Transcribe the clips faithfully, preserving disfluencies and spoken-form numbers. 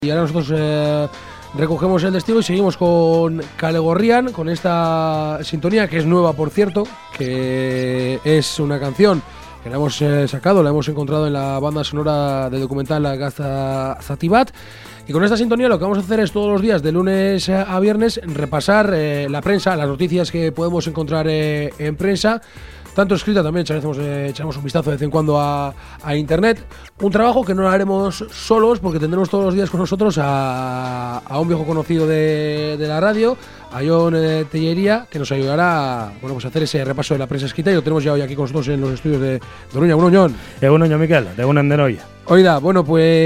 Y ahora nosotros eh, recogemos el testigo y seguimos con Kale Gorrian, con esta sintonía que es nueva, por cierto, que es una canción que la hemos eh, sacado, la hemos encontrado en la banda sonora del documental La Gaza Zatibat. Y con esta sintonía lo que vamos a hacer es todos los días, de lunes a viernes, repasar eh, la prensa, las noticias que podemos encontrar eh, en prensa, tanto escrita, también echaremos, eh, echaremos un vistazo de vez en cuando a, a internet. Un trabajo que no lo haremos solos, porque tendremos todos los días con nosotros a, a un viejo conocido de, de la radio, a Jon eh, Tellería, que nos ayudará a, bueno, pues a hacer ese repaso de la prensa escrita, y lo tenemos ya hoy aquí con nosotros en los estudios de Doruña. Bueno, Jon. Eh, bueno, yo, Miquel, de una de hoy. Oiga, bueno,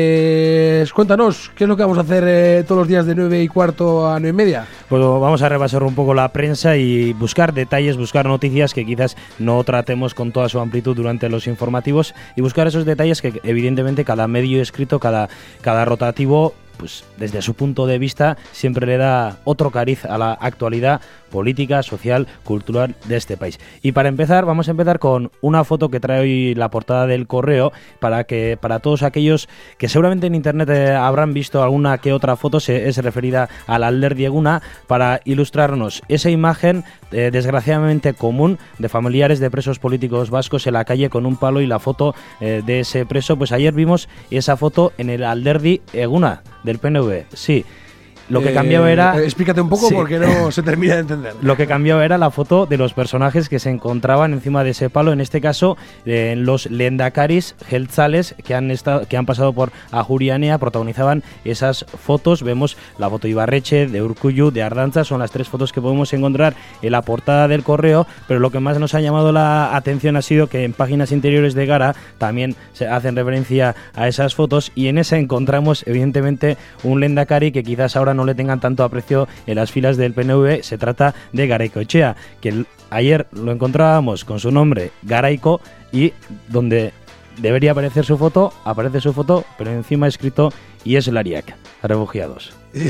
pues cuéntanos, ¿qué es lo que vamos a hacer eh, todos los días de nueve y cuarto a nueve y media? Pues vamos a repasar un poco la prensa y buscar detalles, buscar noticias que quizás no tratemos con toda su amplitud durante los informativos, y buscar esos detalles que evidentemente cada medio escrito, cada, cada rotativo, pues desde su punto de vista siempre le da otro cariz a la actualidad política, social, cultural de este país. Y para empezar, vamos a empezar con una foto que trae hoy la portada del Correo, para que para todos aquellos que seguramente en internet eh, habrán visto alguna que otra foto, se, es referida al Alderdi Eguna, para ilustrarnos esa imagen eh, desgraciadamente común de familiares de presos políticos vascos en la calle con un palo y la foto eh, de ese preso. Pues ayer vimos esa foto en el Alderdi Eguna del P N V, sí. Lo que eh, cambiaba era... Explícate un poco, sí, porque no se termina de entender. Lo que cambiaba era la foto de los personajes que se encontraban encima de ese palo, en este caso eh, los lendakaris jeltzales que han estado, que han pasado por Ajuria Enea, protagonizaban esas fotos. Vemos la foto de Ibarretxe, de Urkullu, de Ardanza, son las tres fotos que podemos encontrar en la portada del Correo, pero lo que más nos ha llamado la atención ha sido que en páginas interiores de Gara también se hacen referencia a esas fotos, y en esa encontramos evidentemente un lendakari que quizás ahora no le tengan tanto aprecio en las filas del P N V. Se trata de Garaikoetxea, que el, ayer lo encontrábamos con su nombre Garaiko, y donde debería aparecer su foto, aparece su foto, pero encima escrito Ieslariak, refugiados.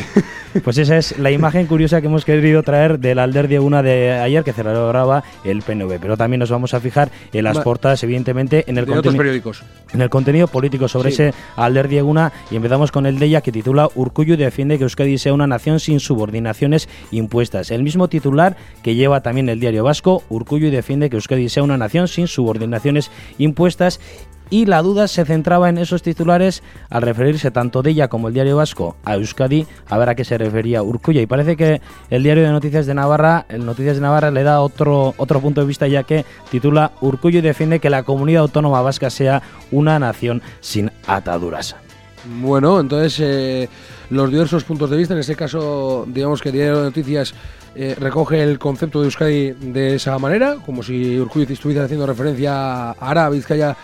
Pues esa es la imagen curiosa que hemos querido traer del Alderdi Eguna de ayer, que celebraba el P N V. Pero también nos vamos a fijar en las Ma portadas, evidentemente, en el, otros periódicos. en el contenido político sobre sí. ese Alderdi Eguna. Y empezamos con el Deia, que titula Urkullu defiende que Euskadi sea una nación sin subordinaciones impuestas. El mismo titular que lleva también el Diario Vasco, Urkullu defiende que Euskadi sea una nación sin subordinaciones impuestas. Y la duda se centraba en esos titulares al referirse tanto de ella como el Diario Vasco a Euskadi, a ver a qué se refería Urkullu. Y parece que el Diario de Noticias de Navarra, el Noticias de Navarra le da otro, otro punto de vista, ya que titula Urkullu defiende que la comunidad autónoma vasca sea una nación sin ataduras. Bueno, entonces eh, los diversos puntos de vista, en este caso digamos que el Diario de Noticias eh, recoge el concepto de Euskadi de esa manera, como si Urkullu estuviese haciendo referencia a Araba, Vizcaya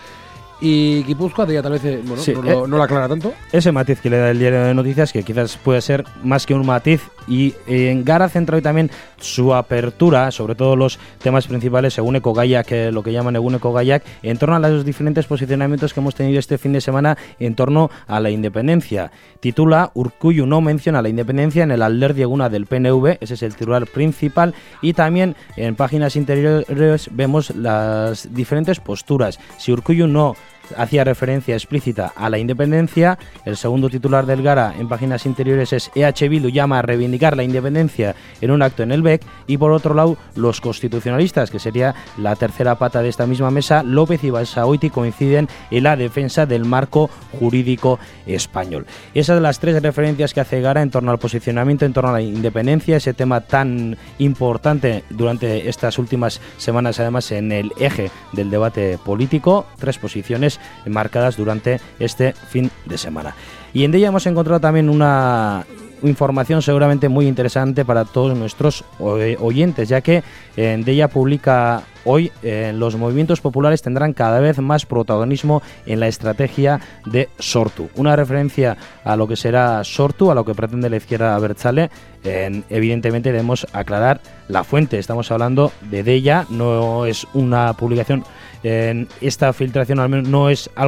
y Guipúzcoa, de ya tal vez eh, bueno, sí, no, no, eh, no la aclara tanto. Ese matiz que le da el Diario de Noticias, que quizás puede ser más que un matiz, y eh, en Gara centra hoy también su apertura, sobre todo los temas principales, según Ecogaiak, eh, lo que llaman Egun Ecogaiak, en torno a los diferentes posicionamientos que hemos tenido este fin de semana en torno a la independencia. Titula Urkullu no menciona la independencia en el Alderdi Eguna del P N V, ese es el titular principal, y también en páginas interiores vemos las diferentes posturas. Si Urkullu no hacía referencia explícita a la independencia, el segundo titular del Gara en páginas interiores es E H Bildu llama a reivindicar la independencia en un acto en el B E C, y por otro lado los constitucionalistas, que sería la tercera pata de esta misma mesa, López y Basagoiti, coinciden en la defensa del marco jurídico español. Esas son las tres referencias que hace Gara en torno al posicionamiento, en torno a la independencia, ese tema tan importante durante estas últimas semanas, además en el eje del debate político. Tres posiciones marcadas durante este fin de semana. Y en ella hemos encontrado también una información seguramente muy interesante para todos nuestros oyentes, ya que en ella publica hoy eh, los movimientos populares tendrán cada vez más protagonismo en la estrategia de Sortu. Una referencia a lo que será Sortu, a lo que pretende la izquierda abertzale. Eh, evidentemente debemos aclarar la fuente. Estamos hablando de Deia, no es una publicación. Eh, esta filtración al menos no es algo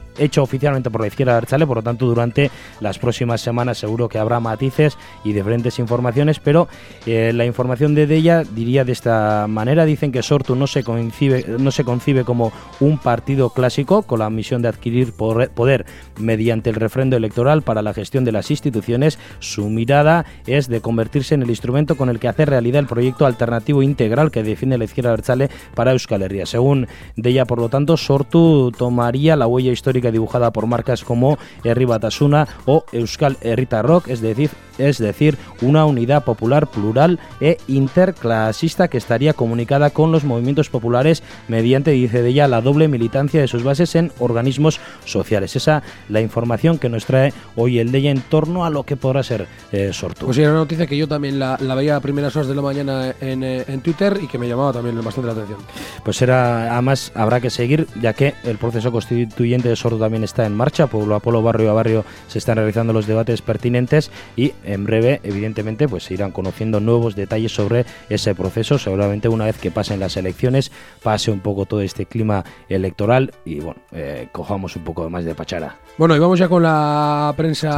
hecho oficialmente por la izquierda abertzale, por lo tanto durante las próximas semanas seguro que habrá matices y diferentes informaciones, pero eh, la información de Deia diría de esta manera: dicen que Sortu no se concibe, no se concibe como un partido clásico con la misión de adquirir poder mediante el refrendo electoral para la gestión de las instituciones. Su mirada es de convertirse en el instrumento con el que hacer realidad el proyecto alternativo integral que defiende la izquierda abertzale para Euskal Herria. Según Deia, por lo tanto, Sortu tomaría la huella histórica dibujada por marcas como Herri Batasuna o Euskal Herritarrok, es decir, es decir, una unidad popular plural e interclasista que estaría comunicada con los movimientos populares mediante, dice Deia, la doble militancia de sus bases en organismos sociales. Esa la información que nos trae hoy el Deia en torno a lo que podrá ser eh, Sortu. Pues sí, era una noticia que yo también la, la veía a primeras horas de la mañana en, en Twitter y que me llamaba también bastante la atención. Pues era, además habrá que seguir, ya que el proceso constituyente de Sortu también está en marcha, pueblo a pueblo, barrio a barrio se están realizando los debates pertinentes y en breve, evidentemente, pues se irán conociendo nuevos detalles sobre ese proceso. Seguramente una vez que pasen las elecciones, pase un poco todo este clima electoral y bueno, eh, cojamos un poco más de pachara. Bueno, y vamos ya con la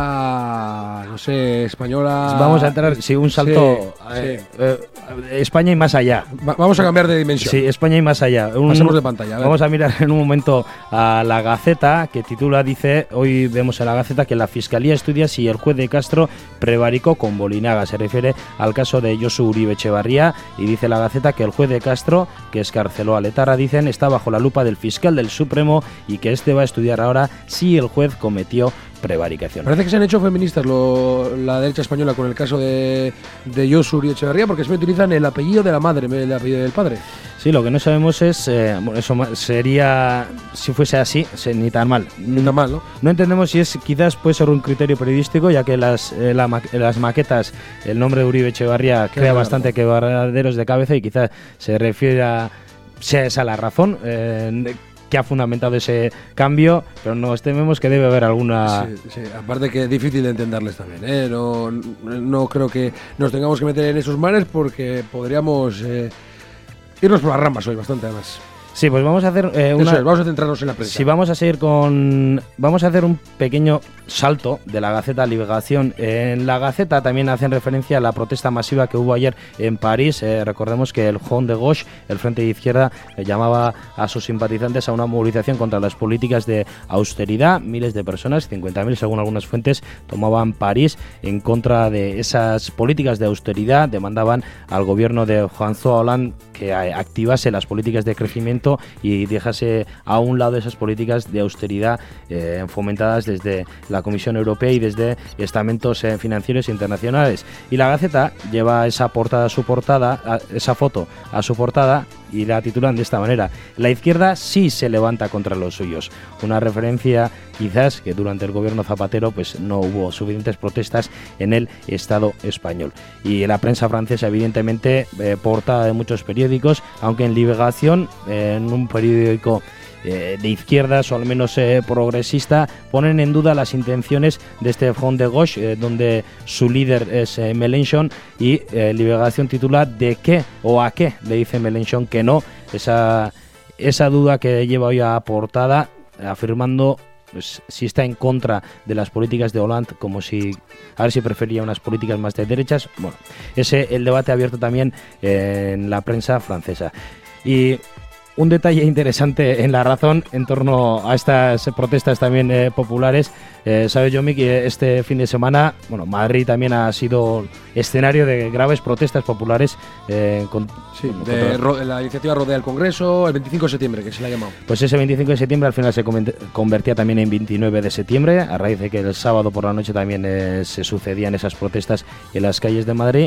prensa, no sé, española. Vamos a entrar, sí, un salto sí, eh, sí. Eh, España y más allá. Va, vamos a cambiar de dimensión. Sí, España y más allá. Un, Pasemos de pantalla. A ver. Vamos a mirar en un momento a la Gaceta, que titula, dice, hoy vemos en la Gaceta que la Fiscalía estudia si el juez de Castro prevaricó con Bolinaga. Se refiere al caso de Josu Uribe Etxebarria y dice la Gaceta que el juez de Castro, que escarceló a Letarra, dicen, está bajo la lupa del fiscal del Supremo y que este va a estudiar ahora si el juez cometió prevaricación. Parece que se han hecho feministas lo, la derecha española con el caso de, de Josu Uribe Etxebarria, porque siempre utilizan el apellido de la madre, el apellido del padre. Sí, lo que no sabemos es, eh, bueno, eso sería, si fuese así, se, ni tan mal. Ni tan mal, ¿no? No entendemos si es, quizás puede ser un criterio periodístico, ya que las, eh, la, las maquetas, el nombre de Uribe Etxebarria crea claro, bastante quebraderos de cabeza y quizás se refiere a, sea esa la razón, eh, que ha fundamentado ese cambio, pero nos tememos que debe haber alguna... Sí, sí. Aparte que es difícil de entenderles también, ¿eh? No, no creo que nos tengamos que meter en esos mares porque podríamos eh, irnos por las ramas hoy bastante, además. Sí, pues vamos a hacer eh, una... Eso es, vamos a centrarnos en la prensa. Sí, vamos a seguir con... Vamos a hacer un pequeño salto de la Gaceta a Liberación. En la Gaceta también hacen referencia a la protesta masiva que hubo ayer en París. Eh, recordemos que el Front de Gauche, el Frente de Izquierda, eh, llamaba a sus simpatizantes a una movilización contra las políticas de austeridad. Miles de personas, cincuenta mil según algunas fuentes, tomaban París en contra de esas políticas de austeridad. Demandaban al gobierno de François Hollande que activase las políticas de crecimiento y dejase a un lado esas políticas de austeridad eh, fomentadas desde la Comisión Europea y desde estamentos eh, financieros internacionales. Y la Gaceta lleva esa portada a su portada, a, esa foto a su portada y la titulan de esta manera: la izquierda sí se levanta contra los suyos. Una referencia quizás que durante el gobierno Zapatero pues no hubo suficientes protestas en el Estado español. Y la prensa francesa, evidentemente, eh, portada de muchos periódicos, aunque en Liberación, eh, en un periódico eh, de izquierdas o al menos eh, progresista, ponen en duda las intenciones de este Front de Gauche, eh, donde su líder es eh, Mélenchon, y eh, Liberación titula ¿de qué o a qué le dice Mélenchon que no? Esa, esa duda que lleva hoy a portada, afirmando pues, si está en contra de las políticas de Hollande, como si a ver si prefería unas políticas más de derechas. Bueno, ese el debate abierto también eh, en la prensa francesa. Y un detalle interesante en La Razón en torno a estas protestas también eh, populares. Eh, sabe Yomi que este fin de semana, bueno, Madrid también ha sido escenario de graves protestas populares. Eh, con, sí, contra... de ro- la iniciativa Rodea el Congreso, el veinticinco de septiembre, que se le ha llamado. Pues ese veinticinco de septiembre al final se convertía también en veintinueve de septiembre, a raíz de que el sábado por la noche también eh, se sucedían esas protestas en las calles de Madrid.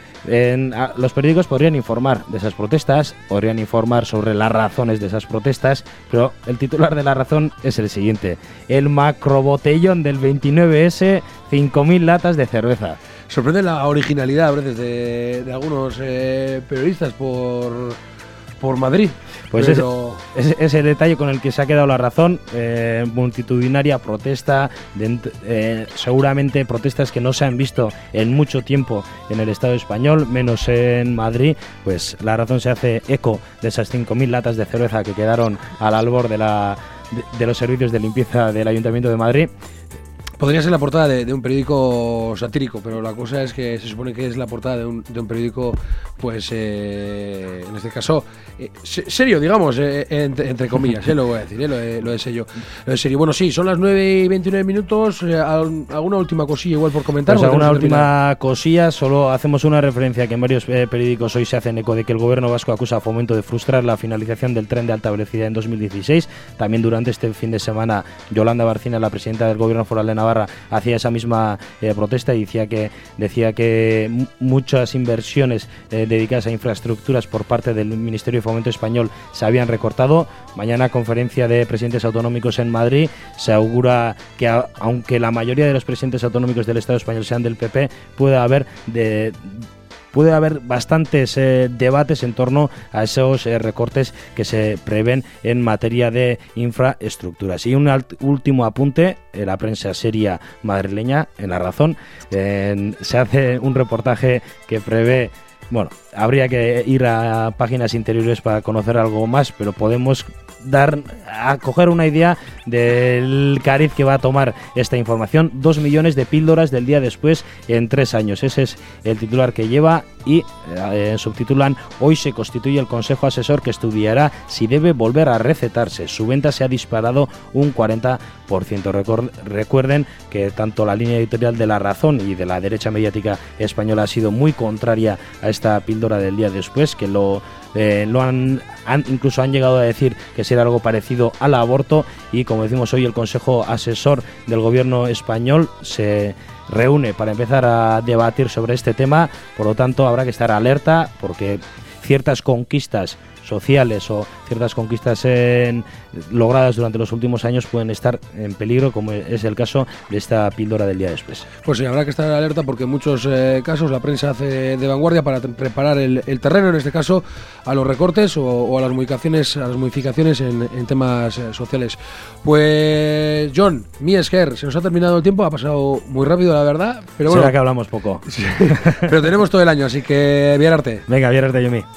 En, a, los periódicos podrían informar de esas protestas, podrían informar sobre las razones de esas protestas, pero el titular de La Razón es el siguiente: el macrobotellón del veintinueve ese, cinco mil latas de cerveza. Sorprende la originalidad a veces de, de algunos eh, periodistas por, por Madrid. Pues pero... ese, ese, ese detalle con el que se ha quedado La Razón, eh, multitudinaria protesta, de, eh, seguramente protestas que no se han visto en mucho tiempo en el Estado español, menos en Madrid. Pues La Razón se hace eco de esas cinco mil latas de cerveza que quedaron al albor de la de, de los servicios de limpieza del Ayuntamiento de Madrid. Podría ser la portada de, de un periódico satírico, pero la cosa es que se supone que es la portada de un, de un periódico, pues, eh, en este caso, eh, serio, digamos, eh, entre, entre comillas, eh, lo voy a decir, eh, lo, de, lo de serio. Lo de serio. Bueno, sí, son las nueve y veintinueve minutos. Eh, ¿Alguna última cosilla igual por comentar? Pues alguna última cosilla, solo hacemos una referencia que en varios eh, periódicos hoy se hacen eco de que el gobierno vasco acusa a Fomento de frustrar la finalización del tren de alta velocidad en dos mil dieciséis. También durante este fin de semana, Yolanda Barcina, la presidenta del gobierno foral de Navarra, hacía esa misma eh, protesta y decía que decía que m- muchas inversiones eh, dedicadas a infraestructuras por parte del Ministerio de Fomento español se habían recortado. Mañana conferencia de presidentes autonómicos en Madrid. Se augura que a, aunque la mayoría de los presidentes autonómicos del Estado español sean del P P, puede haber de puede haber bastantes eh, debates en torno a esos eh, recortes que se prevén en materia de infraestructuras. Y un alt- último apunte, eh, la prensa seria madrileña, en La Razón, eh, se hace un reportaje que prevé, bueno, habría que ir a páginas interiores para conocer algo más, pero podemos dar a coger una idea del cariz que va a tomar esta información. Dos millones de píldoras del día después en tres años. Ese es el titular que lleva y eh, subtitulan: hoy se constituye el Consejo Asesor que estudiará si debe volver a recetarse. Su venta se ha disparado un cuarenta por ciento. Record- recuerden que tanto la línea editorial de La Razón y de la derecha mediática española ha sido muy contraria a esta píldora del día después, que lo Eh, lo han, han incluso han llegado a decir que será algo parecido al aborto. Y como decimos hoy, el Consejo Asesor del Gobierno español se reúne para empezar a debatir sobre este tema. Por lo tanto, habrá que estar alerta, porque ciertas conquistas sociales o ciertas conquistas en, logradas durante los últimos años pueden estar en peligro, como es el caso de esta píldora del día después. Pues sí, habrá que estar alerta porque en muchos eh, casos la prensa hace de vanguardia para preparar el, el terreno, en este caso a los recortes o, o a las modificaciones, a las modificaciones en, en temas eh, sociales. Pues John, Miesker, se nos ha terminado el tiempo, ha pasado muy rápido, la verdad, pero bueno. Será que hablamos poco. Sí, pero tenemos todo el año, así que Viararte. Venga, Viararte, Yomi.